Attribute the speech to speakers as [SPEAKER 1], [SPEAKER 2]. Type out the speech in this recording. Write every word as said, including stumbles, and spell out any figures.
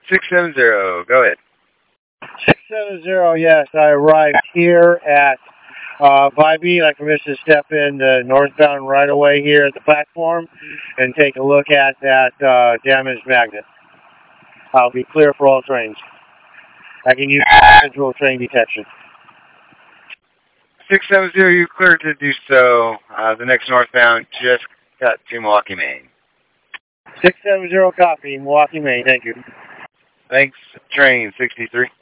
[SPEAKER 1] six seven zero, go ahead.
[SPEAKER 2] six seven zero, yes, I arrived here at uh, Vibey. I'd like permission to step in the northbound right away here at the platform and take a look at that uh, damaged magnet. I'll be clear for all trains. I can use visual train detection.
[SPEAKER 1] six seven zero, you're clear to do so. Uh, the next northbound just got to Milwaukee, Maine.
[SPEAKER 2] six seven zero copy, Milwaukee, Maine, thank you.
[SPEAKER 1] Thanks, train sixty-three.